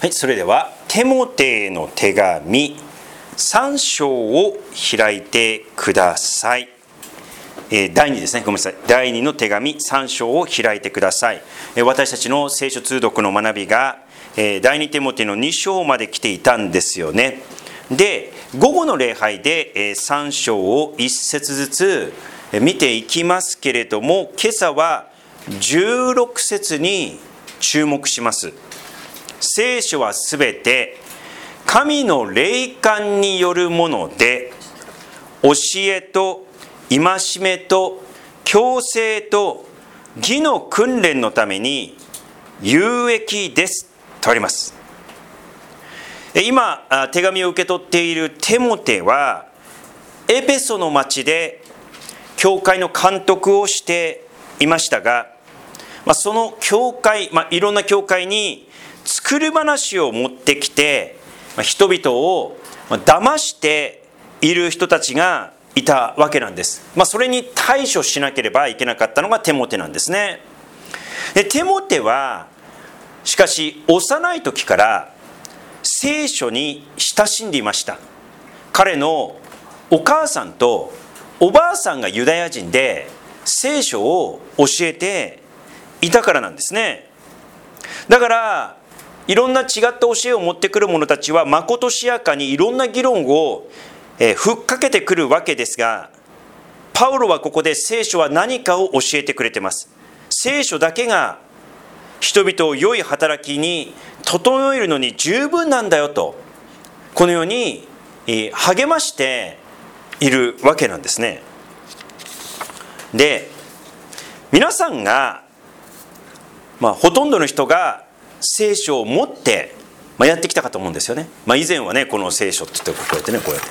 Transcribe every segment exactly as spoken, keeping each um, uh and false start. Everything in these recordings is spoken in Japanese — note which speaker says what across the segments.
Speaker 1: はい、それではテモテへの手紙さん章を開いてください。えー、だいにですね、ごめんなさい。だいにの手紙さん章を開いてください。えー、私たちの聖書通読の学びが、えー、だいにテモテのに章まで来ていたんですよね。で、午後の礼拝で、えー、さん章をいっ節ずつ見ていきますけれども、今朝はじゅうろく節に注目します。聖書はすべて神の霊感によるもので、教えと戒めと矯正と義の訓練のために有益ですとあります。今手紙を受け取っているテモテはエペソの町で教会の監督をしていましたが、その教会、まあ、いろんな教会に作る話を持ってきて人々を騙している人たちがいたわけなんです。まあ、それに対処しなければいけなかったのがテモテなんですね。で、テモテはしかし幼い時から聖書に親しんでいました。彼のお母さんとおばあさんがユダヤ人で聖書を教えていたからなんですね。だからいろんな違った教えを持ってくる者たちはまことしやかにいろんな議論をふっかけてくるわけですが、パウロはここで聖書は何かを教えてくれています。聖書だけが人々を良い働きに整えるのに十分なんだよと、このように励ましているわけなんですね。で、皆さんが、まあ、ほとんどの人が聖書を持って、まあ、やってきたかと思うんですよね。まあ、以前はね、この聖書って言ってこうやってね、こうやって、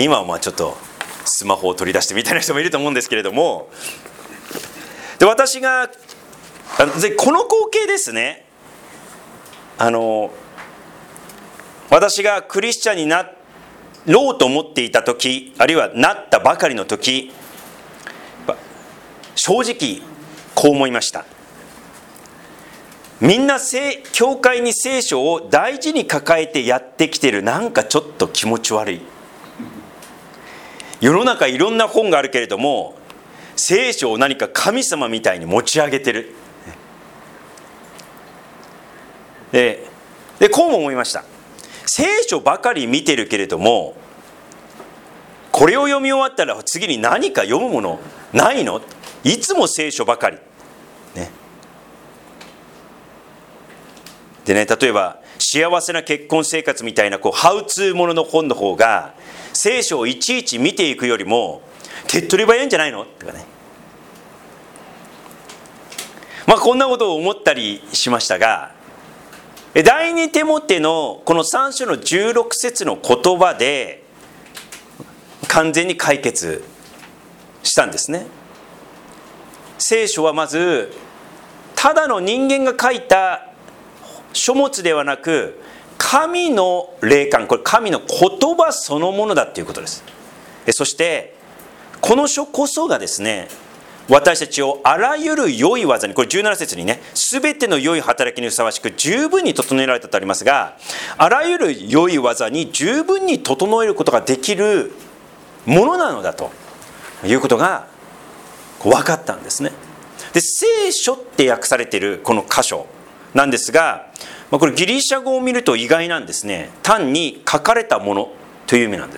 Speaker 1: 今はまあちょっとスマホを取り出してみたいな人もいると思うんですけれども、で、私がこの光景ですね、あの私がクリスチャンになろうと思っていた時、あるいはなったばかりの時、正直こう思いました。みんな教会に聖書を大事に抱えてやってきてる。なんかちょっと気持ち悪い。世の中いろんな本があるけれども、聖書を何か神様みたいに持ち上げてる。で、でこうも思いました。聖書ばかり見てるけれども、これを読み終わったら次に何か読むものないの？いつも聖書ばかり。ね。でね、例えば幸せな結婚生活みたいなこうハウツーものの本の方が聖書をいちいち見ていくよりも手っ取り早いんじゃないのとかね、まあこんなことを思ったりしましたが、だいにテモテのこのさん章のじゅうろく節の言葉で完全に解決したんですね。聖書はまずただの人間が書いた書物ではなく、神の霊感、これ神の言葉そのものだということです。そしてこの書こそがですね、私たちをあらゆる良い技に、これじゅうなな節にね、すべての良い働きにふさわしく十分に整えられたとありますが、あらゆる良い技に十分に整えることができるものなのだということが分かったんですね。で、聖書って訳されているこの箇所なんですが、これギリシャ語を見ると意外なんですね。単に書かれたものという意味なんです。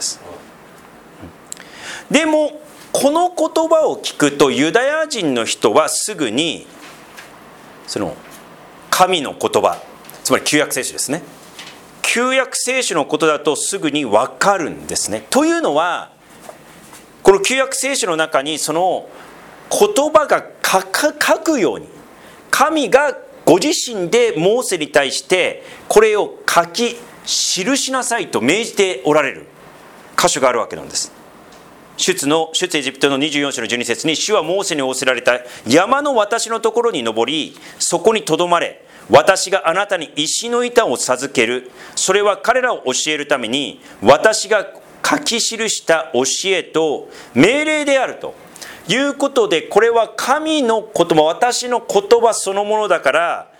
Speaker 1: でもこの言葉を聞くとユダヤ人の人はすぐにその神の言葉、つまり旧約聖書ですね、旧約聖書のことだとすぐに分かるんですね。というのはこの旧約聖書の中にその言葉が書くように神がご自身でモーセに対してこれを書き記しなさいと命じておられる箇所があるわけなんです。出の出エジプトのにじゅうよん章のじゅうに節に、主はモーセに仰せられた山の私のところに登り、そこにとどまれ、私があなたに石の板を授ける。それは彼らを教えるために私が書き記した教えと命令であるということで、これは神の言葉、私の言葉そのものだから、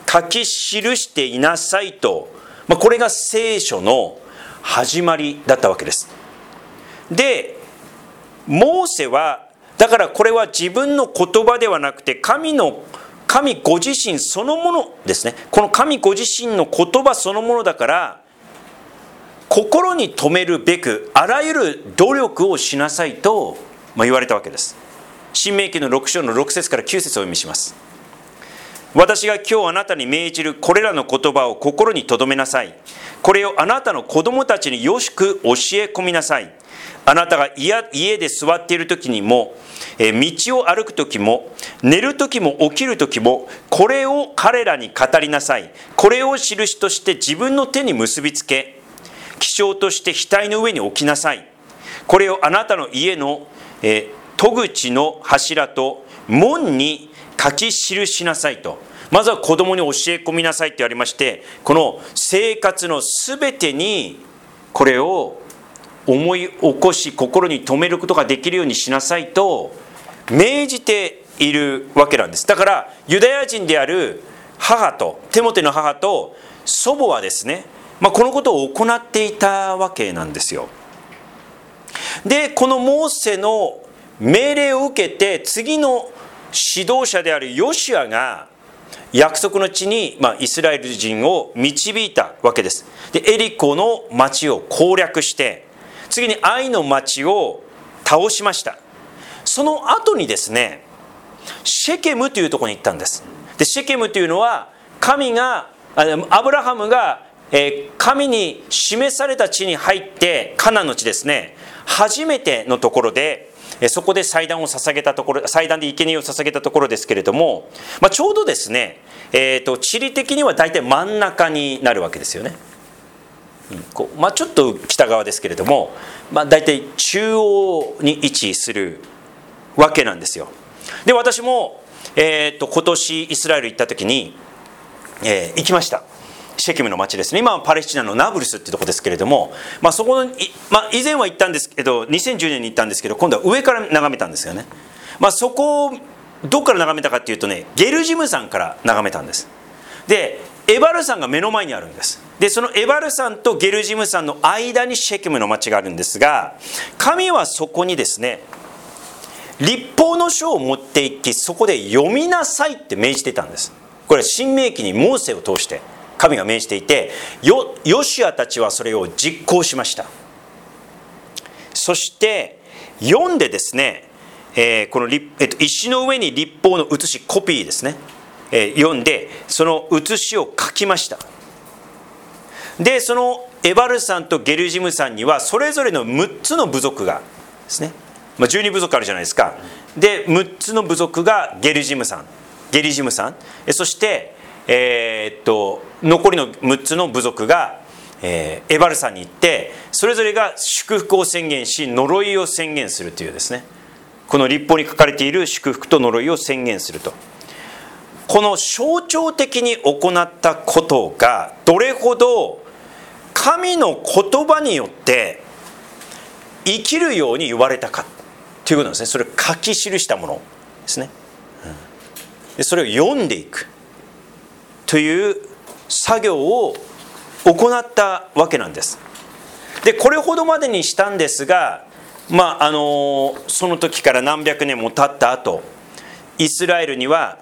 Speaker 1: 書き記していなさいと、まあ、これが聖書の始まりだったわけです。で、モーセはだからこれは自分の言葉ではなくて神の神ご自身そのものですね。この神ご自身の言葉そのものだから、心に留めるべくあらゆる努力をしなさいと、まあ、言われたわけです。申命記のろく章のろく節からきゅう節をお読みします。私が今日あなたに命じるこれらの言葉を心に留めなさい。これをあなたの子供たちによしく教え込みなさい。あなたが家で座っている時にも、道を歩く時も、寝る時も起きる時も、これを彼らに語りなさい。これを印として自分の手に結びつけ、記章として額の上に置きなさい。これをあなたの家の、えー、戸口の柱と門に書き記しなさいと。まずは子供に教え込みなさいって言われまして、この生活のすべてにこれを思い起こし心に留めることができるようにしなさいと命じているわけなんです。だからユダヤ人である母とテモテの母と祖母はですね、まあ、このことを行っていたわけなんですよ。で、このモーセの命令を受けて次の指導者であるヨシュアが約束の地に、まあ、イスラエル人を導いたわけです。で、エリコの町を攻略して次にアイの町を倒しました。その後にですね、シェケムというところに行ったんです。で、シェケムというのは神がアブラハムが神に示された地に入ってカナンの地ですね、初めてのところで、そこで祭壇を捧げたところ、祭壇で生贄を捧げたところですけれども、まあ、ちょうどですね、えーと、地理的には大体真ん中になるわけですよね。こうまあ、ちょっと北側ですけれども、まあ、大体中央に位置するわけなんですよ。で、私も、えーと、今年イスラエル行った時に、えー、行きました。シェケムの町ですね。今はパレスチナのナブルスっていうところですけれども、まあ、そこに、まあ、以前は行ったんですけど、にせんじゅうねんに行ったんですけど、今度は上から眺めたんですよね。まあ、そこをどこから眺めたかっていうとね、ゲルジム山から眺めたんです。で、エバル山が目の前にあるんです。で、そのエバル山とゲルジム山の間にシェケムの町があるんですが、神はそこにですね、律法の書を持っていき、そこで読みなさいって命じていたんです。これは申命記にモーセを通して神が命じていて、ヨ、ヨシュアたちはそれを実行しました。そして読んでですね、えー、この、えっと、石の上に律法の写し、コピーですね、えー、読んでその写しを書きました。で、そのエバル山とゲルジム山にはそれぞれのむっつの部族がですね、まあ、じゅうに部族あるじゃないですか。で、むっつの部族がゲルジム山、ゲリジム山、そしてえー、っと残りのむっつの部族が、えー、エバル山に行って、それぞれが祝福を宣言し呪いを宣言するというですね、この律法に書かれている祝福と呪いを宣言すると、この象徴的に行ったことがどれほど神の言葉によって生きるように言われたかということなんですね。それを書き記したものですね、うん、でそれを読んでいくという作業を行ったわけなんです。で、これほどまでにしたんですが、まああのその時から何百年も経った後、イスラエルには、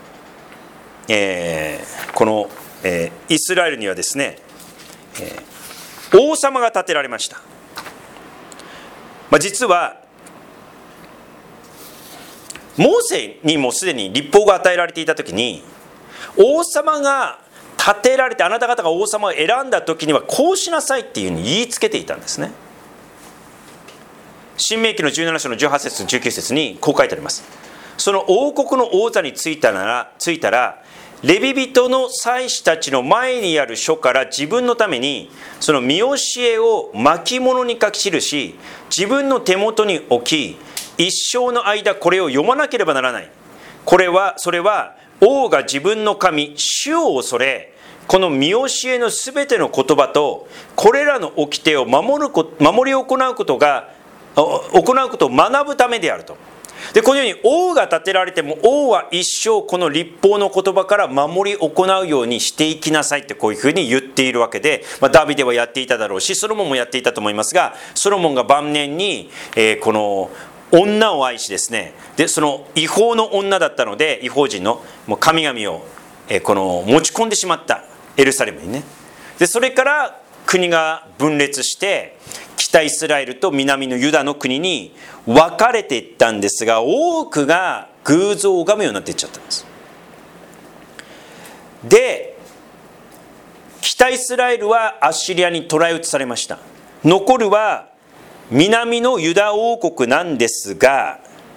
Speaker 1: えー、この、えー、イスラエルにはですね、えー、王様が建てられました。まあ、実はモーセにもすでに律法が与えられていた時に、王様が立てられて、あなた方が王様を選んだ時にはこうしなさいっていうふうに言いつけていたんですね。申命記のじゅうなな章のじゅうはち節じゅうきゅう節にこう書いてあります。その王国の王座についたならついたらレビ人の祭司たちの前にある書から自分のためにその見教えを巻物に書き記し、自分の手元に置き、一生の間これを読まなければならない。これはそれは王が自分の神主を恐れ、この見教えのすべての言葉とこれらの掟を守ること、守り行うことが行うことを学ぶためであると。 でこのように王が立てられても王は一生この律法の言葉から守り行うようにしていきなさいってこういうふうに言っているわけで、まあ、ダビデはやっていただろうしソロモンもやっていたと思いますが、ソロモンが晩年に、えー、この女を愛しですね、でその違法の女だったので違法人のもう神々を、えー、この持ち込んでしまったエルサレムにね。でそれから国が分裂して北イスラエルと南のユダの国に分かれていったんですが、多くが偶像を拝むようになっていっちゃったんです。で北イスラエルはアッシリアに捕らえ移されました。残るは南のユダ王国なんですが、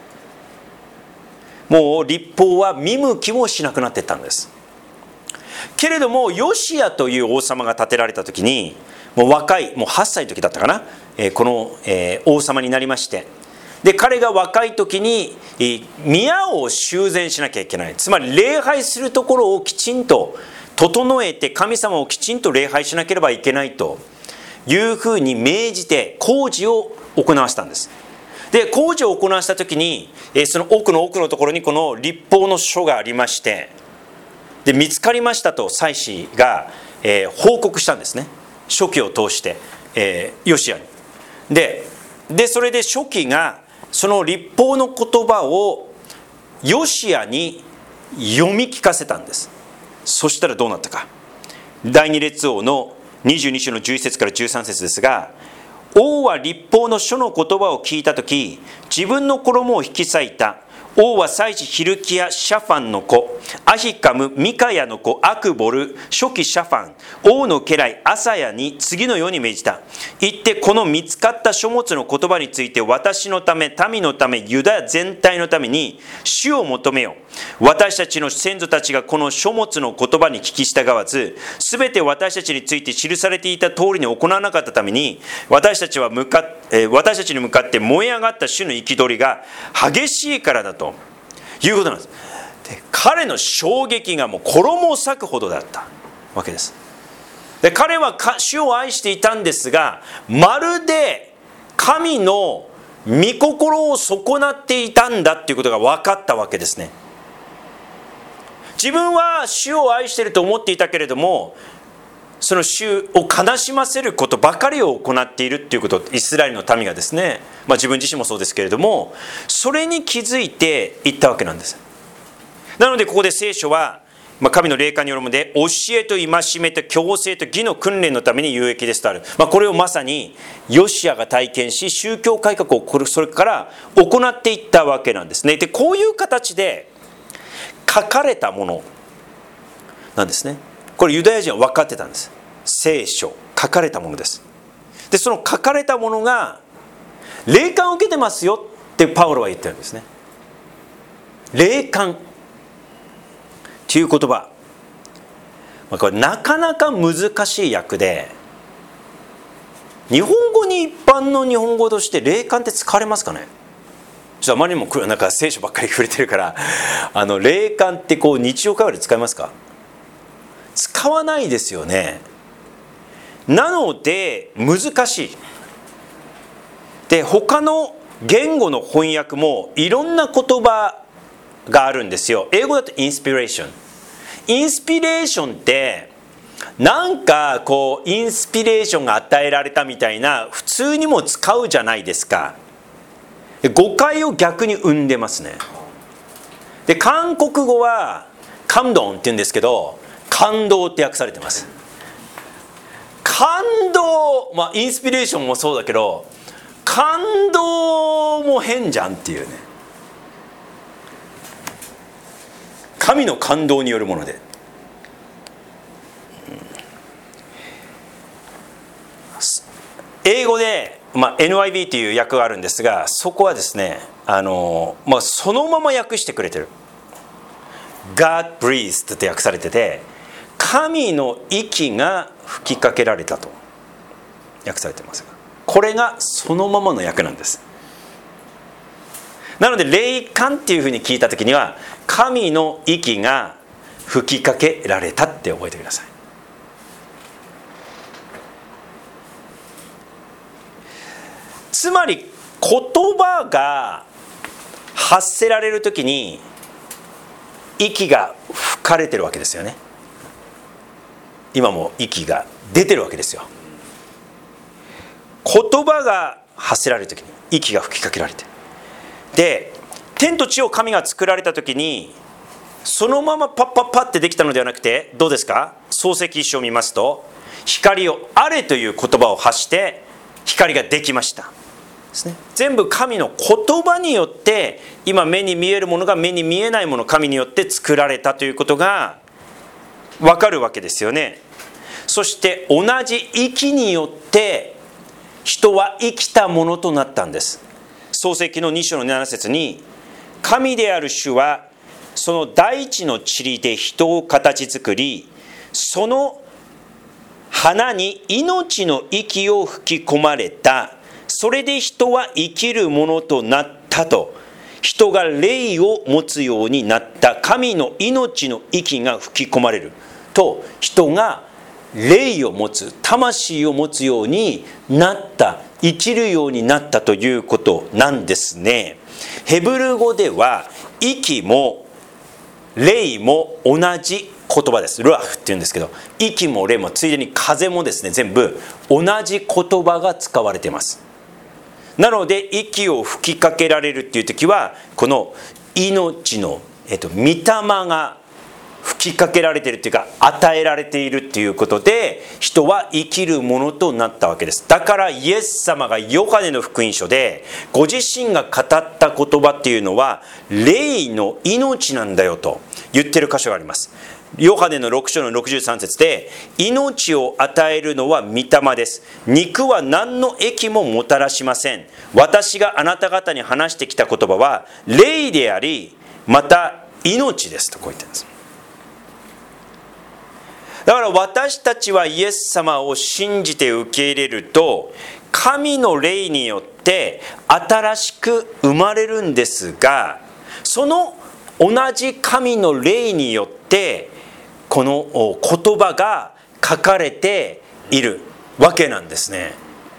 Speaker 1: もう律法は見向きもしなくなっていったんです。けれどもヨシアという王様が建てられた時に、もう若いもうはっさいの時だったかな、えー、この、えー、王様になりまして、で彼が若い時に、えー、宮を修繕しなきゃいけない。つまり礼拝するところをきちんと整えて神様をきちんと礼拝しなければいけないというふうに命じて工事を行わせたんです。で工事を行わせた時に、えー、その奥の奥のところにこの律法の書がありまして、で見つかりましたと祭司が、えー、報告したんですね。書記を通して、えー、ヨシアに。で、でそれで書記がその律法の言葉をヨシアに読み聞かせたんです。そしたらどうなったか。第二列王のにじゅうに章のじゅういち節からじゅうさん節ですが、王は律法の書の言葉を聞いたとき、自分の衣を引き裂いた。王は祭司ヒルキヤ・シャファンの子、アヒカム・ミカヤの子、アクボル、初期シャファン、王の家来アサヤに次のように命じた。言って、この見つかった書物の言葉について、私のため、民のため、ユダ全体のために主を求めよう。私たちの先祖たちがこの書物の言葉に聞き従わず、すべて私たちについて記されていた通りに行わなかったために、私たちは向かっ、えー、私たちに向かって燃え上がった主の憤りが激しいからだということなんです。で彼の衝撃がもう衣を裂くほどだったわけです。で彼は主を愛していたんですが、まるで神の御心を損なっていたんだっていうことが分かったわけですね。自分は主を愛していると思っていたけれども、その主を悲しませることばかりを行っているということをイスラエルの民がですね、まあ、自分自身もそうですけれども、それに気づいていったわけなんです。なのでここで聖書は、まあ、神の霊感によるもので、教えと戒めと強制と義の訓練のために有益ですとある。まあ、これをまさにヨシアが体験し、宗教改革をそれから行っていったわけなんですね。でこういう形で書かれたものなんですね。これユダヤ人は分かってたんです。聖書、書かれたものです。でその書かれたものが霊感を受けてますよってパウロは言ってるんですね。霊感という言葉、これなかなか難しい訳で、日本語に一般の日本語として霊感って使われますかね。ちょっとあまりにもなんか聖書ばっかり触れてるから、あの霊感ってこう日常会話で使いますか。使わないですよね。なので難しい。で他の言語の翻訳もいろんな言葉があるんですよ。英語だとインスピレーション。インスピレーションってなんかこうインスピレーションが与えられたみたいな普通にも使うじゃないですか。誤解を逆に生んでますね。で韓国語はカムドンって言うんですけど、感動って訳されてます。感動、まあインスピレーションもそうだけど、感動も変じゃんっていうね。神の感動によるもので、英語で、まあ、エヌアイブイ という訳があるんですが、そこはですね、あの、まあ、そのまま訳してくれてる。God breathed って訳されてて、神の息が吹きかけられたと訳されてますが、これがそのままの訳なんです。なので霊感っていうふうに聞いたときには、神の息が吹きかけられたって覚えてください。つまり言葉が発せられる時に息が吹かれてるわけですよね。今も息が出てるわけですよ。言葉が発せられる時に息が吹きかけられて、で天と地を神が作られた時にそのままパッパッパってできたのではなくて、どうですか？創世記一章を見ますと、光をあれという言葉を発して光ができましたですね。全部神の言葉によって、今目に見えるものが目に見えないもの、神によって作られたということが分かるわけですよね。そして同じ息によって人は生きたものとなったんです。創世記のに章のなな節に、神である主はその大地の塵で人を形作り、その花に命の息を吹き込まれた。それで人は生きるものとなったと。人が霊を持つようになった。神の命の息が吹き込まれると、人が霊を持つ、魂を持つようになった、生きるようになったということなんですね。ヘブル語では息も霊も同じ言葉です。ルアフっていうんですけど、息も霊もついでに風もですね、全部同じ言葉が使われています。なので息を吹きかけられるっていう時は、この命の、えっと、御霊が吹きかけられているというか、与えられているということで、人は生きるものとなったわけです。だからイエス様がヨハネの福音書でご自身が語った言葉っていうのは霊の命なんだよと言ってる箇所があります。ヨハネのろく章のろくじゅうさん節で、命を与えるのは御霊です。肉は何の益ももたらしません。私があなた方に話してきた言葉は霊であり、また命ですとこう言ってるんです。だから私たちはイエス様を信じて受け入れると、神の霊によって新しく生まれるんですが、その同じ神の霊によってこの言葉が書かれているわけなんですね。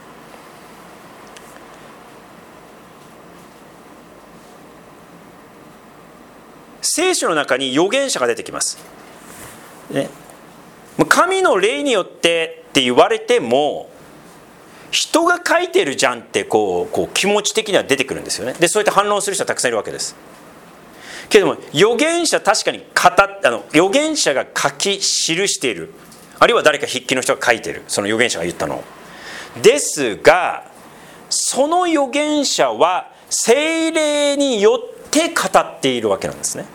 Speaker 1: 聖書の中に預言者が出てきます、ね、神の霊によってって言われても、人が書いてるじゃんってこう、こう気持ち的には出てくるんですよね。でそうやって反論する人はたくさんいるわけです。けれども預言者、確かに語あの預言者が書き記している、あるいは誰か筆記の人が書いている、その預言者が言ったのですが、その預言者は聖霊によって語っているわけなんですね。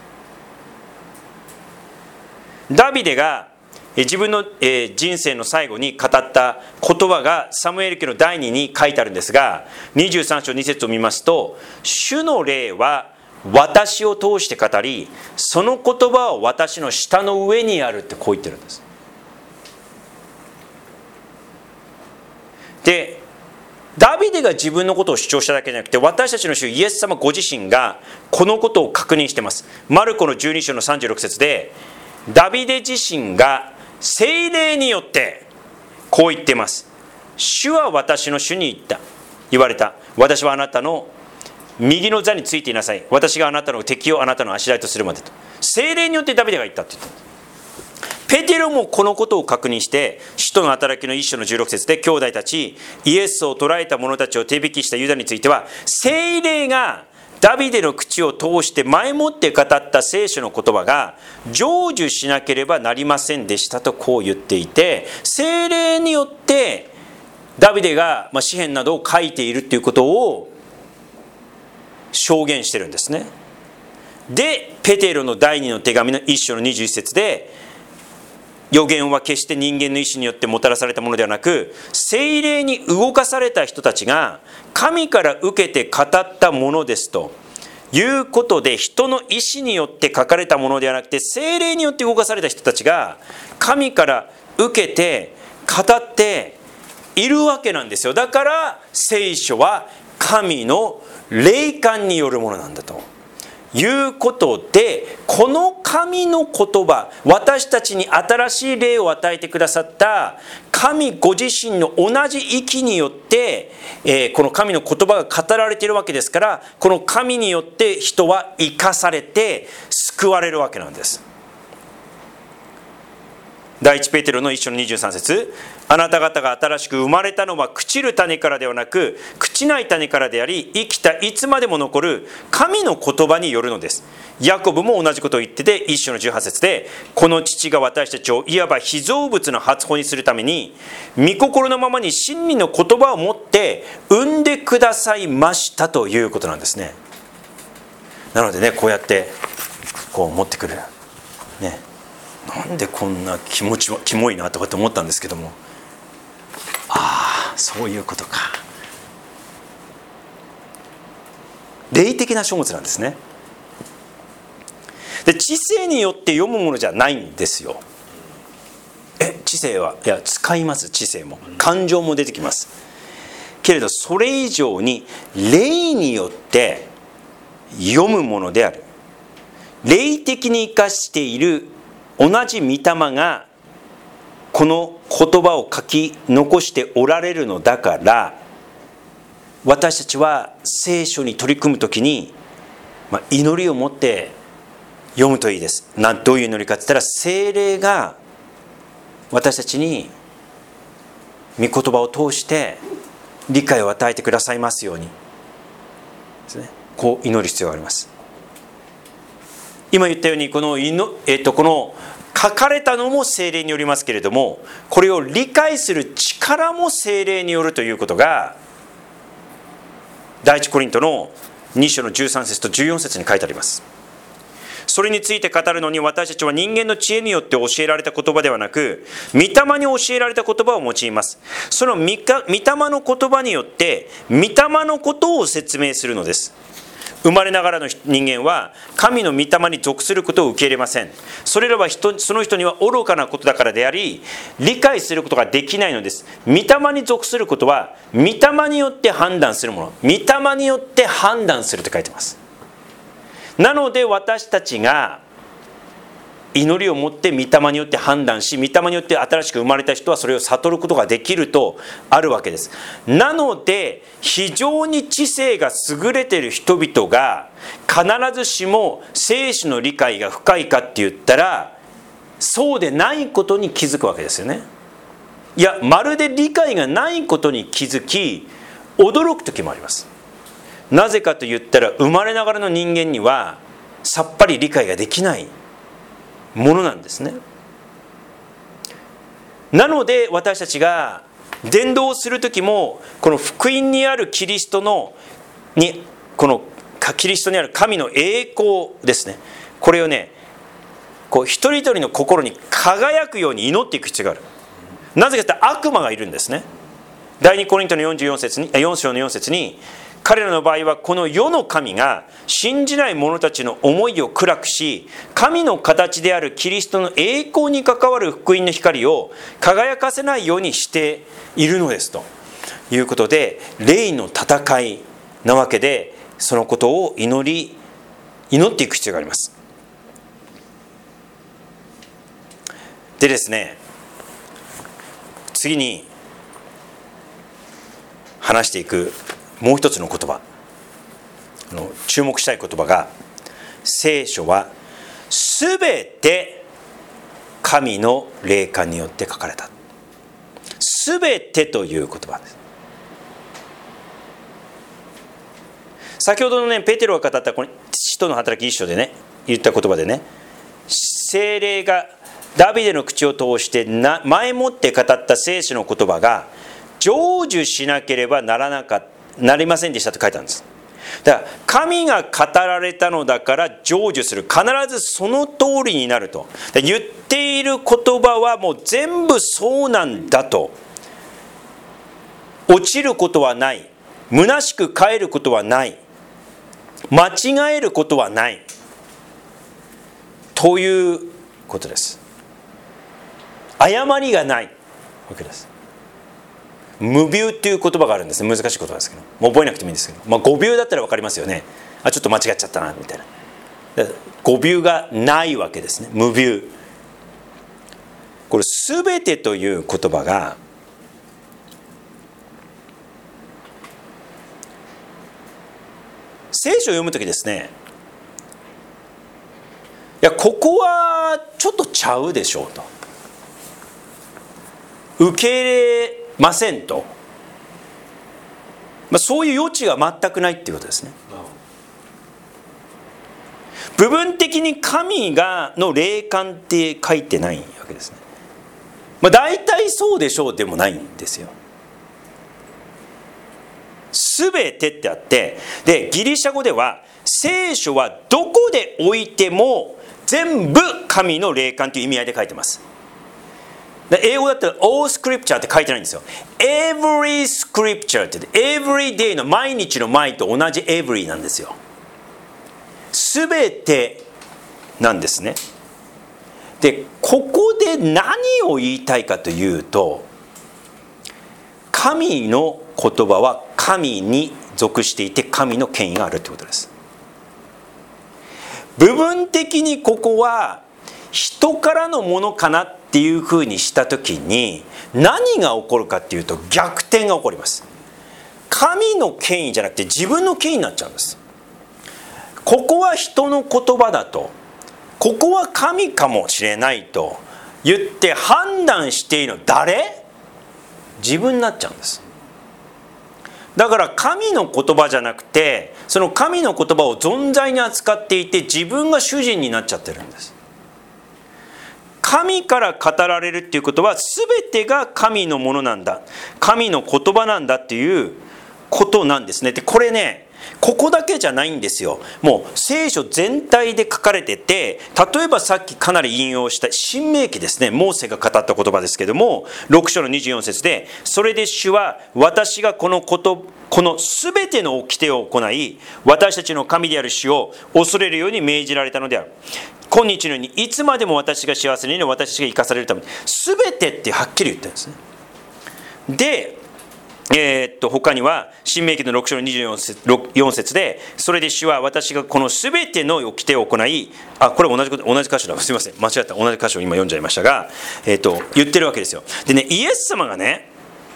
Speaker 1: ダビデが自分の人生の最後に語った言葉がサムエル記のだいにに書いてあるんですが、にじゅうさん章に節を見ますと、主の霊は私を通して語り、その言葉は私の舌の上にあるってこう言ってるんです。でダビデが自分のことを主張しただけじゃなくて、私たちの主イエス様ご自身がこのことを確認しています。マルコのじゅうに章のさんじゅうろく節で、ダビデ自身が聖霊によってこう言っています。主は私の主に言った言われた。私はあなたの右の座についていなさい。私があなたの敵をあなたの足台とするまでと。聖霊によってダビデが言ったって言った。ペテロもこのことを確認して、使徒の働きの一章のじゅうろく節で、兄弟たち、イエスを捕らえた者たちを手引きしたユダについては、聖霊がダビデの口を通して前もって語った聖書の言葉が成就しなければなりませんでしたとこう言っていて、聖霊によってダビデが詩篇などを書いているということを証言してるんですね。でペテロの第二の手紙の一章のにじゅういち節で、預言は決して人間の意志によってもたらされたものではなく、聖霊に動かされた人たちが神から受けて語ったものですということで、人の意志によって書かれたものではなくて、聖霊によって動かされた人たちが神から受けて語っているわけなんですよ。だから聖書は神の霊感によるものなんだということで、この神の言葉、私たちに新しい霊を与えてくださった神ご自身の同じ息によって、えー、この神の言葉が語られているわけですから、この神によって人は生かされて救われるわけなんです。第一ペテロの一章のにじゅうさん節、あなた方が新しく生まれたのは朽ちる種からではなく朽ちない種からであり、生きたいつまでも残る神の言葉によるのです。ヤコブも同じことを言ってて、一章のじゅうはち節で、この父が私たちをいわば被造物の発穂にするために、御心のままに真理の言葉を持って産んでくださいましたということなんですね。なのでね、こうやってこう持ってくるね、なんでこんな気持ちはキモいなとかって思ったんですけども、ああそういうことか。霊的な書物なんですね。で、知性によって読むものじゃないんですよ。え知性はいや使います。知性も感情も出てきますけれど、それ以上に霊によって読むものである。霊的に生かしている同じ御霊がこの言葉を書き残しておられるのだから、私たちは聖書に取り組むときに、まあ、祈りを持って読むといいです。などういう祈りかって言ったら、聖霊が私たちに御言葉を通して理解を与えてくださいますようにですね、こう祈る必要があります。今言ったようにこの、えっと、この書かれたのも聖霊によりますけれども、これを理解する力も聖霊によるということが第一コリントのに章のじゅうさん節とじゅうよん節に書いてあります。それについて語るのに、私たちは人間の知恵によって教えられた言葉ではなく、御霊に教えられた言葉を用います。その御霊の言葉によって御霊のことを説明するのです。生まれながらの人間は神の御霊に属することを受け入れません。それらは人その人には愚かなことだからであり、理解することができないのです。御霊に属することは御霊によって判断するもの、御霊によって判断すると書いてます。なので私たちが祈りを持って御霊によって判断し、御霊によって新しく生まれた人はそれを悟ることができるとあるわけです。なので非常に知性が優れている人々が必ずしも聖書の理解が深いかって言ったら、そうでないことに気づくわけですよね。いや、まるで理解がないことに気づき驚く時もあります。なぜかと言ったら、生まれながらの人間にはさっぱり理解ができないものなんですね。なので私たちが伝道をする時も、この福音にあるキリストのにこのキリストにある神の栄光ですね、これをね、こう一人一人の心に輝くように祈っていく必要がある。なぜかというと悪魔がいるんですね。第二コリントのよんじゅうよん節によん章のよん節に、彼らの場合はこの世の神が信じない者たちの思いを暗くし、神の形であるキリストの栄光に関わる福音の光を輝かせないようにしているのですということで、霊の戦いなわけで、そのことを祈り祈っていく必要があります。でですね、次に話していくもう一つの言葉、あの注目したい言葉が、聖書はすべて神の霊感によって書かれた。すべてという言葉です。先ほどのね、ペテロが語ったこの使徒の働き一章でね、言った言葉でね、聖霊がダビデの口を通してな前もって語った聖書の言葉が成就しなければならなかったなりませんでしたと書いてあるんです。だから神が語られたのだから成就する、必ずその通りになると。言っている言葉はもう全部そうなんだと。落ちることはない、虚しく帰ることはない、間違えることはないということです。誤りがないわけです。無謬っていう言葉があるんですね。難しい言葉ですけど、もう覚えなくてもいいんですけど、まあ、誤謬だったら分かりますよね。あ、ちょっと間違っちゃったなみたいな。 語尾がないわけですね。無尾。これすべてという言葉が聖書を読むときですね、いやここはちょっとちゃうでしょうと、受け入れませんと、まあ、そういう余地が全くないっていうことですね。部分的に神がの霊感って書いてないわけですね。まあ、大体そうでしょうでもないんですよ。すべてってあって、でギリシャ語では聖書はどこで置いても全部神の霊感という意味合いで書いてます。英語だったら all scripture って書いてないんですよ。every scripture って every day の毎日の毎と同じ every なんですよ。すべてなんですね。でここで何を言いたいかというと、神の言葉は神に属していて神の権威があるということです。部分的にここは人からのものかなっていうふうにしたときに何が起こるかっていうと逆転が起こります。神の権威じゃなくて自分の権威になっちゃうんです。ここは人の言葉だと、ここは神かもしれないと言って判断しているの誰？自分になっちゃうんです。だから神の言葉じゃなくて、その神の言葉を存在に扱っていて自分が主人になっちゃってるんです。神から語られるっていうことは全てが神のものなんだ、神の言葉なんだっていうことなんですね。でこれね、ここだけじゃないんですよ。もう聖書全体で書かれてて、例えばさっきかなり引用した新明記ですね、モーセが語った言葉ですけども、ろく章のにじゅうよん節で、それで主は私がこのことこの全ての掟を行い、私たちの神である主を恐れるように命じられたのである。今日のようにいつまでも私が幸せに、私が生かされるために、全てってはっきり言ってるんですね。でえー、っと他には新明記のろく章のにじゅうよん節で、それで主は私がこの全ての掟を行い、あこれ同じこと同じ箇所だ、すみません間違った同じ箇所を今読んじゃいましたが、えー、っと言ってるわけですよ。でね、イエス様がね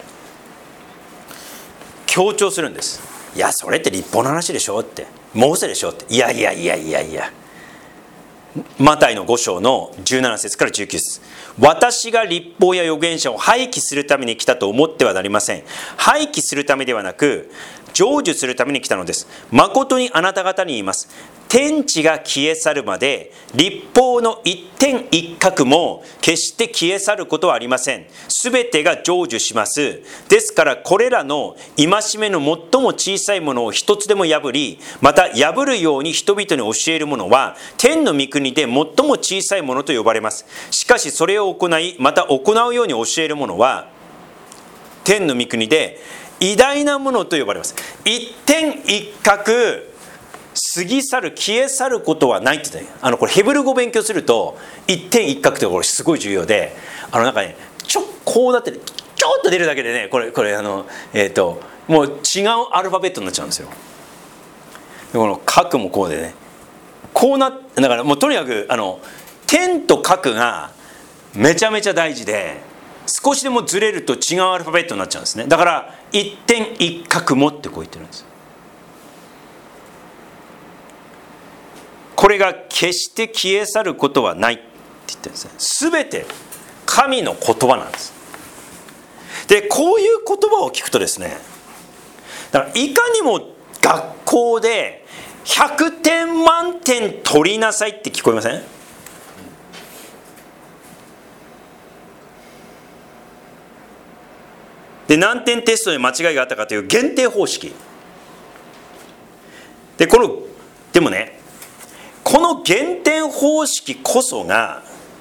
Speaker 1: 強調するんです。いやそれって律法の話でしょって、モーセでしょって、いやいやいやいやいや、マタイのご章のじゅうなな節からじゅうきゅう節、私が律法や預言者を廃棄するために来たと思ってはなりません。廃棄するためではなく成就するために来たのです。誠にあなた方に言います。天地が消え去るまで律法の一点一画も決して消え去ることはありません。すべてが成就します。ですからこれらの戒めの最も小さいものを一つでも破り、また破るように人々に教えるものは天の御国で最も小さいものと呼ばれます。しかしそれを行い、また行うように教えるものは天の御国で偉大なものと呼ばれます。一点一画過ぎ去る、消え去ることはないって言って、あのこれヘブル語勉強すると一点一画ってこれすごい重要で、あのなんかねちょこうだってちょっと出るだけでね、これこれあのえっともう違うアルファベットになっちゃうんですよ。でこの角もこうでね、こうなだからもうとにかくあの点と角がめちゃめちゃ大事で、少しでもずれると違うアルファベットになっちゃうんですね。だから一点一画もってこう言ってるんです。これが決して消え去ることはないって言ってるんですね。すべて神の言葉なんです。でこういう言葉を聞くとですね、だからいかにも学校でひゃくてん満点取りなさいって聞こえません？で何点テストで間違いがあったかという限定方式で、このでもね、この減点方式こそが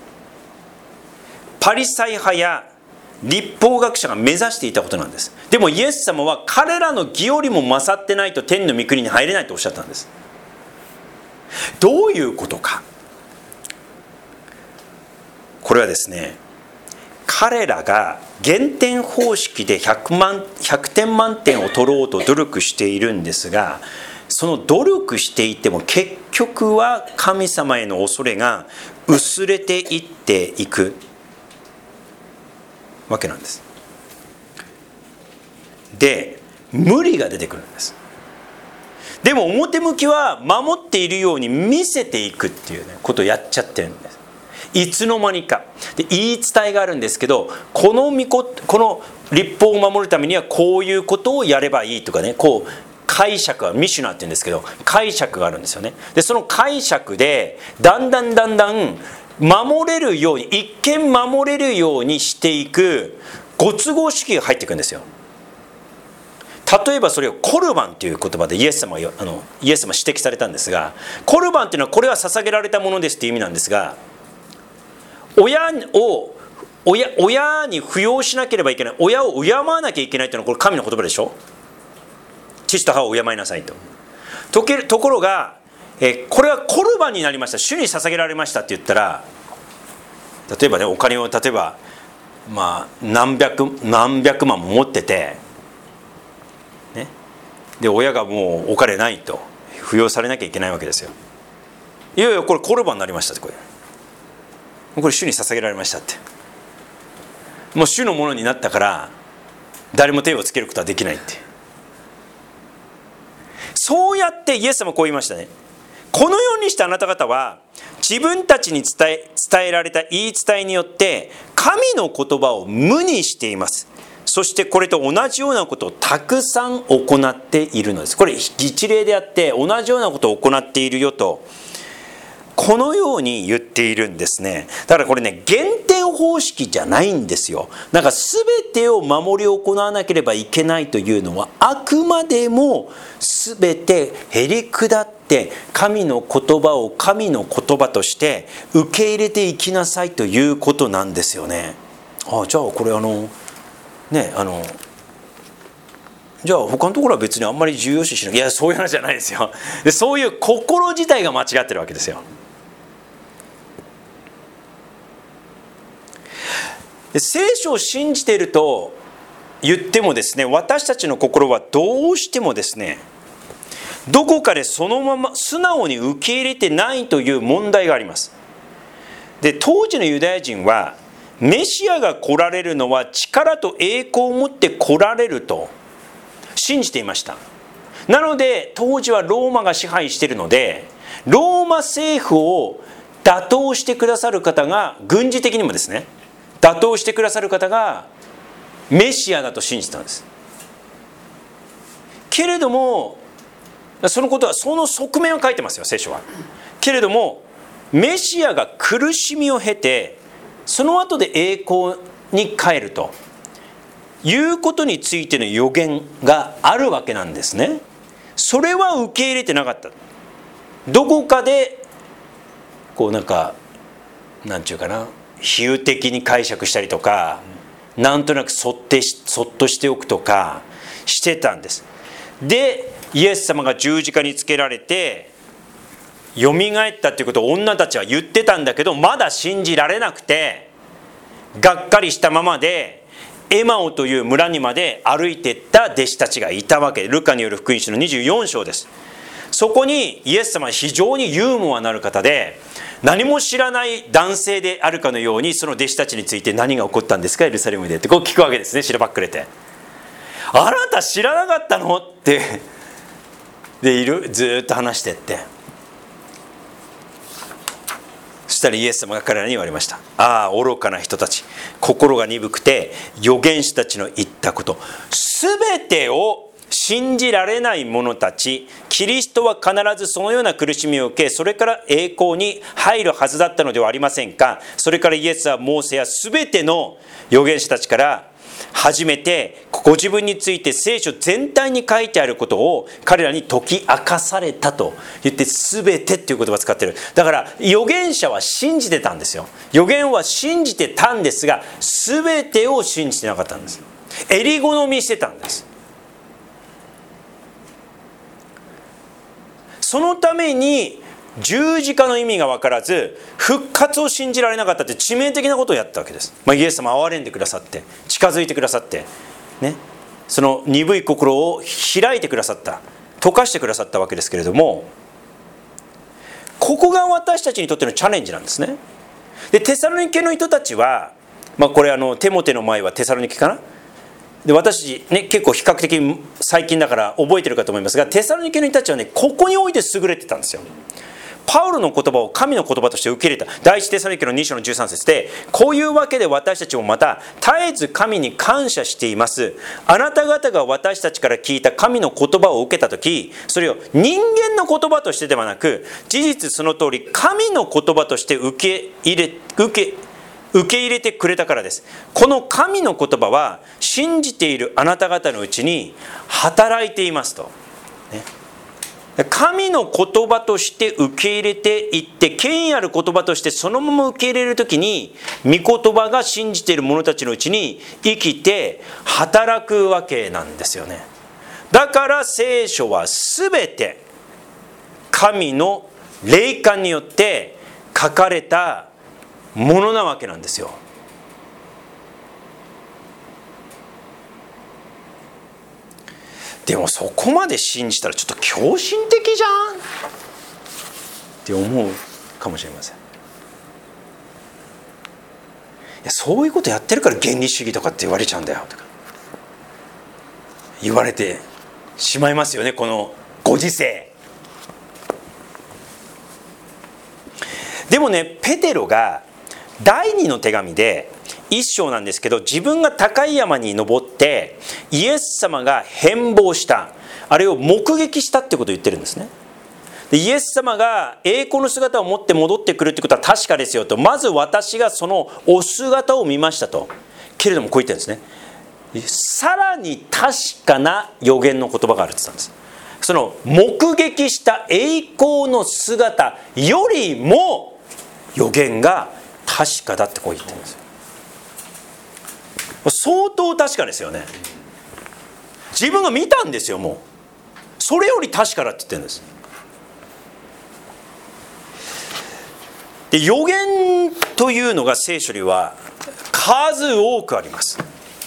Speaker 1: パリサイ派や律法学者が目指していたことなんです。でもイエス様は彼らの義よりも勝ってないと天の御国に入れないとおっしゃったんです。どういうことか。これはですね、彼らが減点方式でひゃくまんひゃくてん満点を取ろうと努力しているんですが、 その努力していても結局は神様への恐れが薄れていっていくわけなんです。で、無理が出てくるんです。でも表向きは守っているように見せていくっていう、ね、ことをやっちゃってるんです。いつの間にかで言い伝えがあるんですけど、この御ここの律法を守るためにはこういうことをやればいいとかね、こう解釈はミシュナーって言うんですけど、解釈があるんですよね。でその解釈でだんだんだんだん守れるように、一見守れるようにしていくご都合主義が入っていくんですよ。例えばそれをコルバンという言葉でイエス様があのイエス様指摘されたんですが、コルバンというのはこれは捧げられたものですという意味なんですが、親を 親, 親に扶養しなければいけない、親を敬わなきゃいけないというのはこれ神の言葉でしょ。父と母を敬いなさいと。と, けところがえこれはコルバンになりました、主に捧げられましたって言ったら、例えばね、お金を例えば、まあ、何百何百万も持ってて、ね、で親がもうお金ないと扶養されなきゃいけないわけですよ。いやいやこれコルバンになりましたって、これこれ主に捧げられましたって、もう主のものになったから誰も手をつけることはできないって、そうやってイエス様はこう言いましたね。このようにしてあなた方は自分たちに伝え、伝えられた言い伝えによって神の言葉を無にしています。そしてこれと同じようなことをたくさん行っているのです。これ一例であって同じようなことを行っているよと、このように言っているんですね。だからこれね、減点方式じゃないんですよ。なんか全てを守り行わなければいけないというのは、あくまでも全てへり下って神の言葉を神の言葉として受け入れていきなさいということなんですよね。ああ、じゃあこれあのねあのじゃあ他のところは別にあんまり重要視しない、いやそういう話じゃないですよ。でそういう心自体が間違ってるわけですよ。聖書を信じていると言ってもですね、私たちの心はどうしてもですね、どこかでそのまま素直に受け入れてないという問題があります。で、当時のユダヤ人はメシアが来られるのは力と栄光を持って来られると信じていました。なので当時はローマが支配しているので、ローマ政府を打倒してくださる方が、軍事的にもですね打倒してくださる方がメシアだと信じたんです。けれどもそのことは、その側面を書いてますよ聖書は。けれどもメシアが苦しみを経てその後で栄光に帰るということについての予言があるわけなんですね。それは受け入れてなかった。どこかでこうなんかなんちゅうかな、比喩的に解釈したりとか、なんとなくそってそっとしておくとかしてたんです。でイエス様が十字架につけられてよみがえったということを女たちは言ってたんだけど、まだ信じられなくてがっかりしたままでエマオという村にまで歩いていった弟子たちがいたわけで、ルカによる福音書のにじゅうよん章です。そこにイエス様は非常にユーモアのある方で、何も知らない男性であるかのようにその弟子たちについて、何が起こったんですかエルサレムでってこう聞くわけですね。しらばっくれて、あなた知らなかったのってでいるずっと話してって、そしたらイエス様が彼らに言われました。ああ愚かな人たち、心が鈍くて預言者たちの言ったこと全てを信じられない者たち、キリストは必ずそのような苦しみを受け、それから栄光に入るはずだったのではありませんか。それからイエスはモーセや全ての預言者たちから初めてご自分について聖書全体に書いてあることを彼らに解き明かされたと言って、全てっていう言葉を使ってる。だから預言者は信じてたんですよ。預言は信じてたんですが、全てを信じてなかったんです。襟好みしてたんです。そのために十字架の意味が分からず復活を信じられなかったって致命的なことをやったわけです。まあ、イエス様は憐れんでくださって近づいてくださって、ね、その鈍い心を開いてくださった。 溶かしてくださったわけですけれども、ここが私たちにとってのチャレンジなんですね。でテサロニケの人たちは、まあ、これあのテモテの前はテサロニケかな。で私ね、結構比較的最近だから覚えてるかと思いますが、テサロニケの人たちはね、ここにおいて優れてたんですよ。パウロの言葉を神の言葉として受け入れた。第一テサロニケのに章のじゅうさん節で、こういうわけで私たちもまた絶えず神に感謝しています。あなた方が私たちから聞いた神の言葉を受けたとき、それを人間の言葉としてではなく、事実その通り神の言葉として受け入れ受け受け入れてくれたからです。この神の言葉は信じているあなた方のうちに働いていますと、ね、神の言葉として受け入れていって、権威ある言葉としてそのまま受け入れるときに、御言葉が信じている者たちのうちに生きて働くわけなんですよね。だから聖書はすべて神の霊感によって書かれたものなわけなんですよ。でもそこまで信じたらちょっと狂信的じゃんって思うかもしれません。いや、そういうことやってるから原理主義とかって言われちゃうんだよとか言われてしまいますよね、このご時世。でもね、ペテロが第二の手紙で一章なんですけど、自分が高い山に登ってイエス様が変貌した、あれを目撃したってことを言ってるんですね。でイエス様が栄光の姿を持って戻ってくるってことは確かですよと。まず私がそのお姿を見ましたと。けれどもこう言ってるんですね。さらに確かな予言の言葉があるって言ったんです。その目撃した栄光の姿よりも予言が確かだってこう言ってるんですよ。相当確かですよね。自分が見たんですよ。もうそれより確かだって言ってるんです。で予言というのが聖書には数多くあります。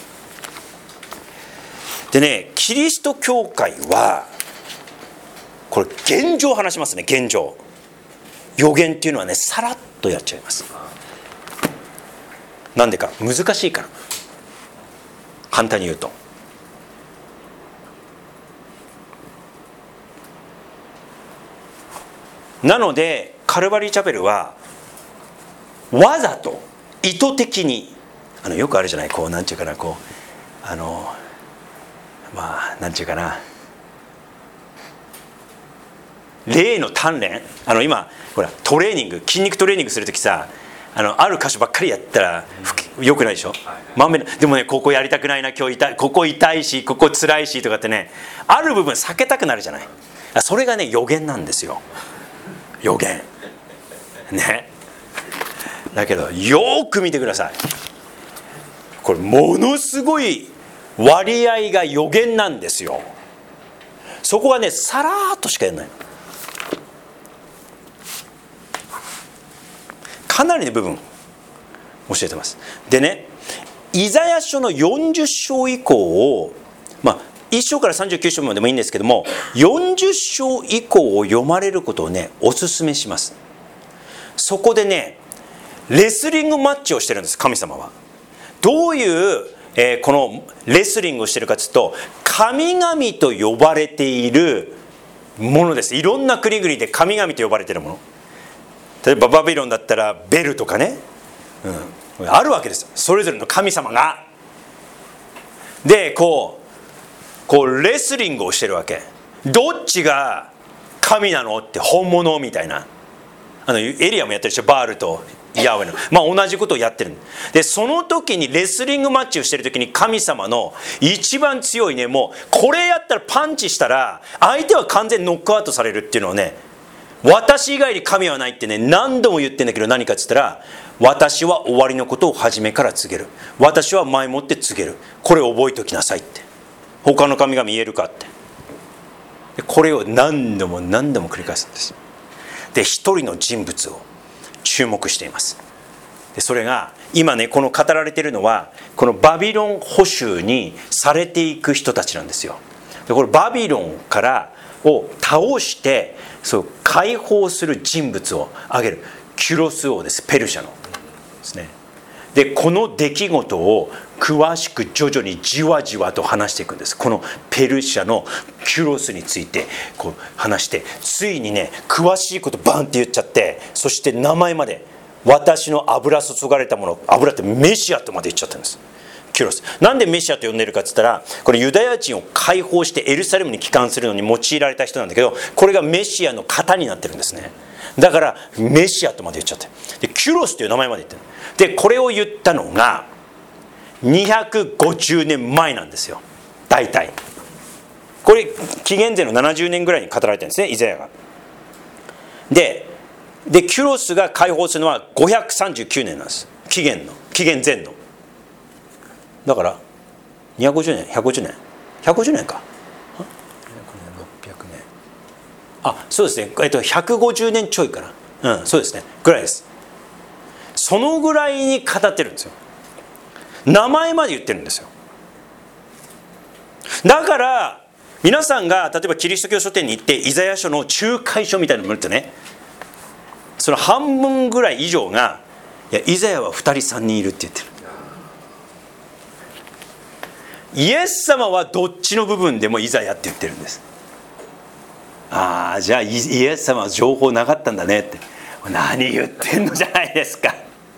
Speaker 1: でね、キリスト教会はこれ現状を話しますね。現状予言っていうのはね、さらっとやっちゃいます。なんでか、難しいから。簡単に言うと、なのでカルバリーチャペルはわざと意図的に、あのよくあるじゃない、こうなんていうかな、こうあのまあなんていうかな、例の鍛錬、あの今ほらトレーニング、筋肉トレーニングするときさ、あのある箇所ばっかりやったらよくないでしょ。まんべんでもね、ここやりたくないな、今日痛い、ここ痛いし、ここ辛いしとかってね、ある部分避けたくなるじゃない。それがね予言なんですよ。予言ね。だけどよく見てください。これものすごい割合が予言なんですよ。そこはねさらーっとしかやんないの。かなりの部分教えてます。でね、イザヤ書のよんじゅっ章以降を、まあいっ章からさんじゅうきゅう章までもいいんですけども、よんじゅっ章以降を読まれることをねおすすめします。そこでねレスリングマッチをしてるんです、神様は。どういう、えー、このレスリングをしてるかというと、神々と呼ばれているものです。いろんな国々で神々と呼ばれているもの。例えばバビロンだったらベルとかね、うん、あるわけですよ、それぞれの神様が。でこうこうレスリングをしてるわけ。どっちが神なのって本物みたいな。あのエリアもやってるでしょ、バールとヤーウェの、まあ、同じことをやってる。でその時にレスリングマッチをしてる時に神様の一番強いね、もうこれやったらパンチしたら相手は完全にノックアウトされるっていうのをね、私以外に神はないってね何度も言ってんだけど、何かっつったら、私は終わりのことを初めから告げる、私は前もって告げる、これを覚えておきなさいって。他の神々言えるかって。でこれを何度も何度も繰り返すんです。で一人の人物を注目しています。でそれが今ね、この語られているのはこのバビロン捕囚にされていく人たちなんですよ。でこれバビロンからを倒してそう解放する人物を挙げる。キュロス王です。ペルシャのですね。でこの出来事を詳しく徐々にじわじわと話していくんです。このペルシャのキュロスについてこう話して、ついにね詳しいことバンって言っちゃって、そして名前まで、私の油注がれたもの、油ってメシアとまで言っちゃったんです。キュロス。なんでメシアと呼んでるかって言ったら、これユダヤ人を解放してエルサレムに帰還するのに用いられた人なんだけど、これがメシアの型になってるんですね。だからメシアとまで言っちゃって、でキュロスという名前まで言ってる。でこれを言ったのがにひゃくごじゅうねんまえなんですよ。大体これ紀元前のななじゅうねんぐらいに語られてるんですね、イザヤが。ででキュロスが解放するのはごひゃくさんじゅうきゅうねんなんです。紀元の紀元前のだからにひゃくごじゅうねん、ひゃくごじゅうねん、ひゃくごじゅうねんか、ろっぴゃくねん、あそうですね、えっとひゃくごじゅうねんちょいかな、うんそうですねぐらいです。そのぐらいに語ってるんですよ。名前まで言ってるんですよ。だから皆さんが例えばキリスト教書店に行ってイザヤ書の仲介書みたいなのを見るとね、その半分ぐらい以上がいやイザヤはふたりさんにんいるって言ってる。イエス様はどっちの部分でもイザヤって言ってるんです。ああじゃあイエス様は情報なかったんだねって、何言ってんのじゃないですか。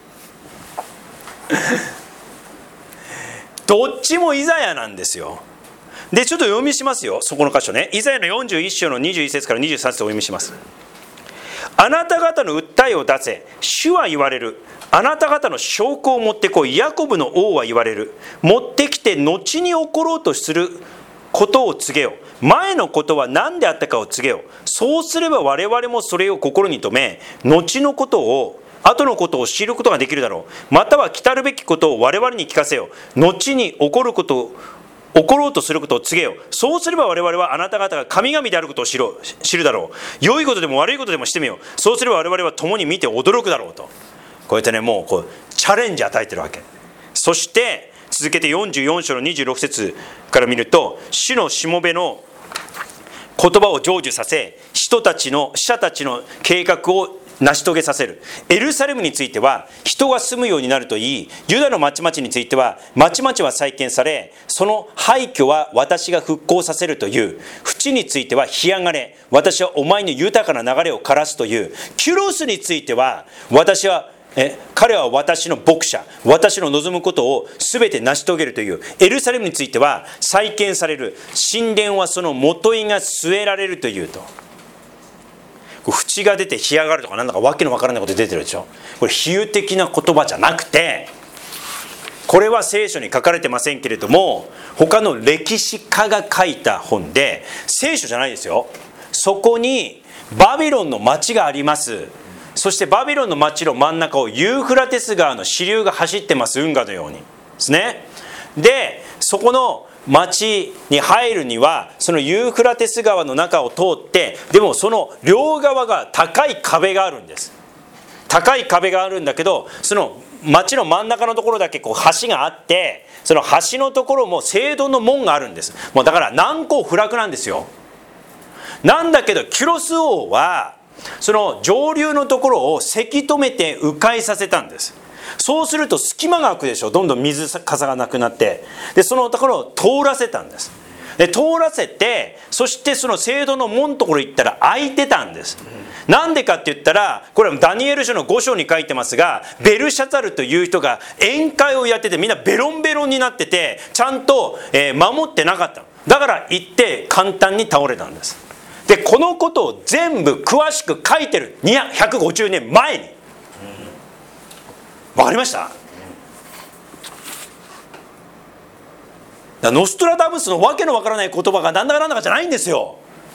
Speaker 1: どっちもイザヤなんですよ。でちょっと読みしますよ、そこの箇所ね。イザヤのよんじゅういっ章のにじゅういち節からにじゅうさん節をお読みします。あなた方の訴えを出せ、主は言われる。あなた方の証拠を持ってこい、ヤコブの王は言われる。持ってきて後に起ころうとすることを告げよ。前のことは何であったかを告げよ。そうすれば我々もそれを心に留め、後のことを後のことを知ることができるだろう。または来たるべきことを我々に聞かせよ。後に起こることを起ころうとすることを告げよ。そうすれば我々はあなた方が神々であることを知ろ知るだろう。良いことでも悪いことでもしてみよう。そうすれば我々は共に見て驚くだろうと。こうやってね、もうこうチャレンジ与えてるわけ。そして続けてよんじゅうよん章のにじゅうろく節から見ると、主のしもべの言葉を成就させ、人たちの死者たちの計画を成し遂げさせる。エルサレムについては人が住むようになるといい、ユダの町々については町々は再建され、その廃墟は私が復興させるという。淵については干上がれ、私はお前の豊かな流れを枯らすという。キュロスについては私はえ彼は私の牧者、私の望むことを全て成し遂げるという。エルサレムについては再建される。神殿はその元井が据えられるというと。淵が出て干上がるとかなんだかわけのわからないこと出てるでしょ。これ比喩的な言葉じゃなくて、これは聖書に書かれてませんけれども、他の歴史家が書いた本で、聖書じゃないですよ。そこにバビロンの町があります。そしてバビロンの町の真ん中をユーフラテス川の支流が走ってます。運河のようにですね。でそこの町に入るにはそのユーフラテス川の中を通って、でもその両側が高い壁があるんです。高い壁があるんだけど、その町の真ん中のところだけこう橋があって、その橋のところも聖堂の門があるんです。もうだから難攻不落なんですよ。なんだけどキュロス王はその上流のところをせき止めて迂回させたんです。そうすると隙間が空くでしょ。どんどん水かさがなくなって、でそのところを通らせたんです。で通らせて、そしてその聖堂の門のところ行ったら開いてたんです。なんでかって言ったら、これはダニエル書のご章に書いてますが、ベルシャザルという人が宴会をやってて、みんなベロンベロンになってて、ちゃんと守ってなかった。だから行って簡単に倒れたんです。でこのことを全部詳しく書いてる。ひゃくごじゅうねんまえに。わかりました？ノストラダムスのわけのわからない言葉がなんだかなんだかじゃないんですよ。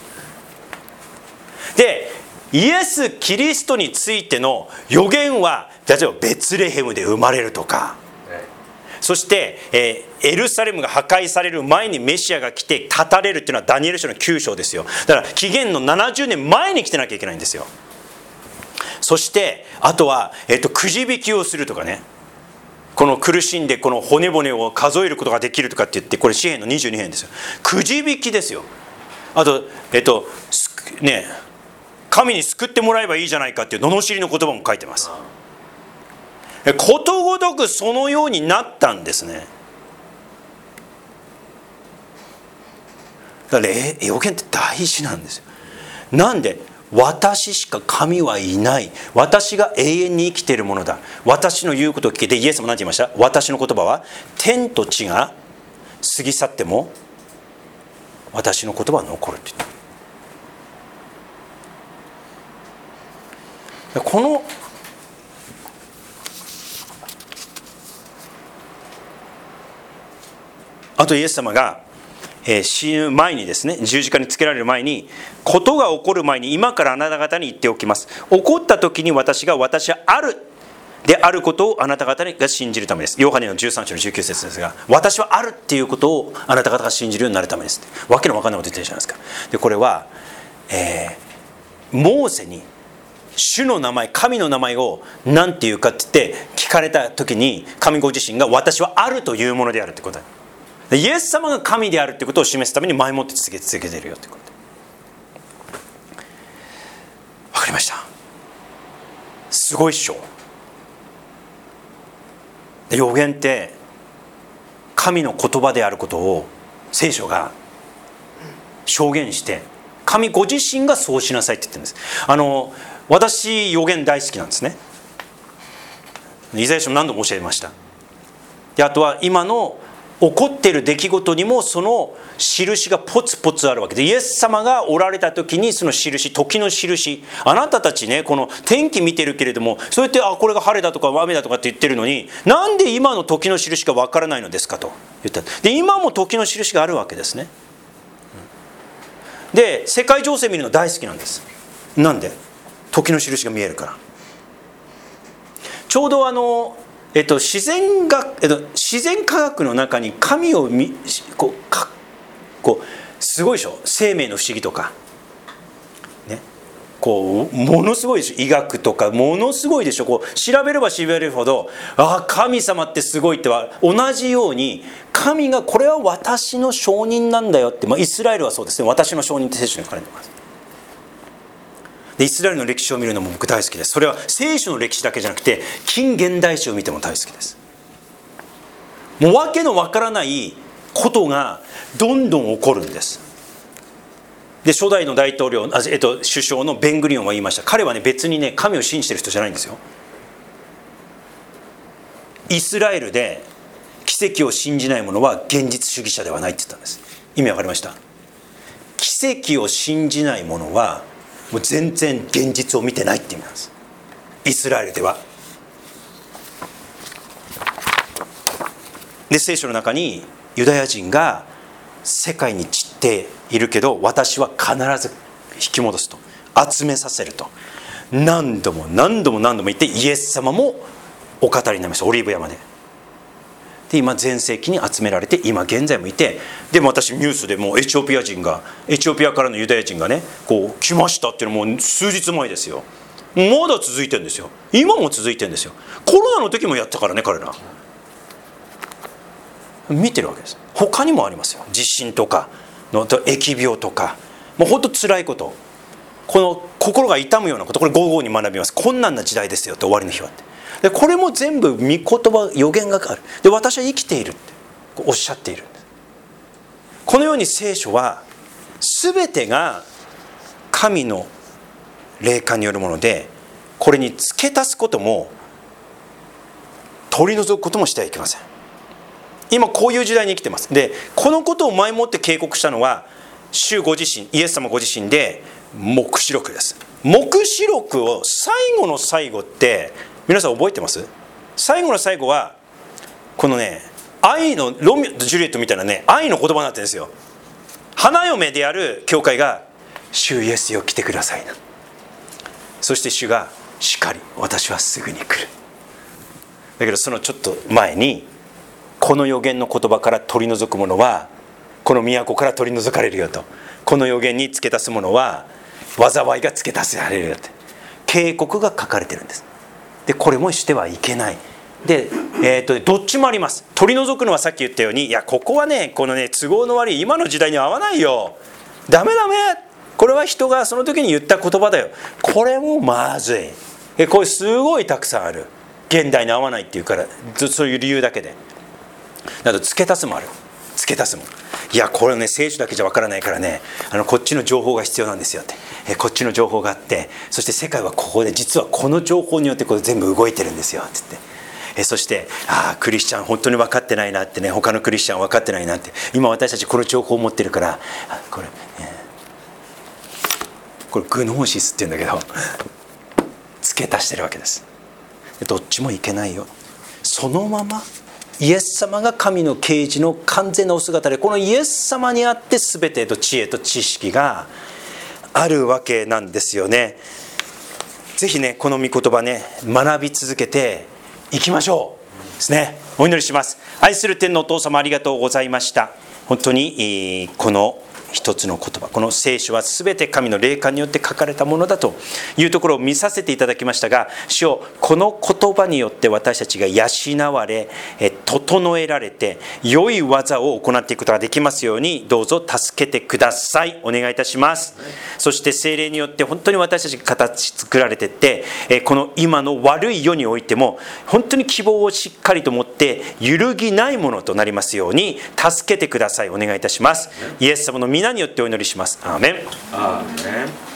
Speaker 1: でイエス・キリストについての予言は、例えばベツレヘムで生まれるとか、そして、えー、エルサレムが破壊される前にメシアが来て立たれるっていうのはダニエル書のきゅう章ですよ。だから紀元のななじゅうねんまえに来てなきゃいけないんですよ。そしてあとは、えーと、くじ引きをするとかね、この苦しんでこの骨骨を数えることができるとかって言って、これ詩編のにじゅうに編ですよ。くじ引きですよ。 あとえっとね、神に救ってもらえばいいじゃないかっていう罵りの言葉も書いてます。ことごとくそのようになったんですね。だから予言って大事なんですよ。なんで私しか神はいない、私が永遠に生きているものだ、私の言うことを聞けて、イエスも何て言いました？私の言葉は天と地が過ぎ去っても私の言葉は残るって言った。このあとイエス様が、えー、死ぬ前にですね、十字架につけられる前に、ことが起こる前に今からあなた方に言っておきます。起こった時に私が私はあるであることをあなた方が信じるためです。ヨハネのじゅうさん章のじゅうきゅう節ですが、私はあるっていうことをあなた方が信じるようになるためです。わけのわかんないこと言ってるじゃないですか。でこれは、えー、モーセに主の名前、神の名前を何て言うかって言って聞かれた時に、神ご自身が私はあるというものであるってことで、イエス様が神であるってことを示すために前もって続け続けているよってこと。わかりました。すごいっしょ。預言って神の言葉であることを聖書が証言して、神ご自身がそうしなさいって言ってるんです。あの私預言大好きなんですね。イザヤ書も何度も教えました。であとは今の起こっている出来事にもその印がポツポツあるわけで、イエス様がおられた時にその印、時の印、あなたたちね、この天気見てるけれども、そうやってあこれが晴れだとか雨だとかって言ってるのに、なんで今の時の印がわからないのですかと言った。で今も時の印があるわけですね。で世界情勢見るの大好きなんです。なんで？時の印が見えるから。ちょうどあのえっと、自然が、えっと、自然科学の中に神を見こうかこうすごいでしょ。生命の不思議とか、ね、こうものすごいでしょ。医学とかものすごいでしょ。こう調べれば調べるほど、ああ神様ってすごいっては同じように、神がこれは私の証人なんだよって、まあ、イスラエルはそうですね。私の証人って聖書に書かれています。でイスラエルの歴史を見るのも僕大好きです。それは聖書の歴史だけじゃなくて近現代史を見ても大好きです。もう訳のわからないことがどんどん起こるんです。で初代の大統領、あ、えっと、首相のベングリオンは言いました。彼はね別にね神を信じてる人じゃないんですよ。イスラエルで奇跡を信じない者は現実主義者ではないって言ったんです。意味わかりました？奇跡を信じない者はもう全然現実を見てないって意味なんです。イスラエルでは。で聖書の中にユダヤ人が世界に散っているけど私は必ず引き戻すと、集めさせると何度も何度も何度も言って、イエス様もお語りになりました。オリーブ山で。で今全盛期に集められて今現在もいて、でも私ニュースでもうエチオピア人がエチオピアからのユダヤ人がねこう来ましたっていうのも数日前ですよ。まだ続いてるんですよ。今も続いてるんですよ。コロナの時もやったからね彼ら見てるわけです。他にもありますよ。地震とかの疫病とか、もう本当辛いこと、この心が痛むようなこと、これごごうに学びます。困難な時代ですよって終わりの日はって。でこれも全部御言葉、予言がある。で私は生きているっておっしゃっているんです。このように聖書は全てが神の霊感によるもので、これに付け足すことも取り除くこともしてはいけません。今こういう時代に生きてます。でこのことを前もって警告したのは主ご自身、イエス様ご自身で黙示録です。黙示録を最後の最後って皆さん覚えてます？最後の最後はこのね、愛のロミオとジュリエットみたいなね、愛の言葉になってるんですよ。花嫁である教会が主イエスよ来てくださいな。そして主がしかり私はすぐに来る。だけどそのちょっと前にこの預言の言葉から取り除くものはこの都から取り除かれるよと、この預言に付け足すものは災いが付け足されるよって警告が書かれてるんです。でこれもしてはいけない。で、えー、とどっちもあります。取り除くのはさっき言ったように、いやここはねこのね都合の悪い今の時代には合わないよ、 ダメダメ、これは人がその時に言った言葉だよ。これもまずい。えこれすごいたくさんある。現代に合わないっていうから、そういう理由だけで。だと付け足すもある。付け足すも。いやこれね、聖書だけじゃわからないからね、あのこっちの情報が必要なんですよって。えこっちの情報があって、そして世界はここで実はこの情報によってこれ全部動いてるんですよって言って。えそしてああクリスチャン本当に分かってないなってね、他のクリスチャン分かってないなって、今私たちこの情報を持ってるから、これ、えー、これグノーシスって言うんだけど付け足してるわけです。どっちもいけないよ。そのままイエス様が神の啓示の完全なお姿で、このイエス様にあって全てと知恵と知識があるわけなんですよね。ぜひねこの御言葉ね学び続けていきましょうですね。お祈りします。愛する天のお父様、ありがとうございました。本当にこの一つの言葉、この聖書は全て神の霊感によって書かれたものだというところを見させていただきましたが、主よこの言葉によって私たちが養われ整えられて良い技を行っていくことができますように、どうぞ助けてください。お願いいたします。そして聖霊によって本当に私たちが形作られていって、この今の悪い世においても本当に希望をしっかりと持って揺るぎないものとなりますように助けてください。お願いいたします。イエス様の皆によってお祈りします。アーメン。アーメン。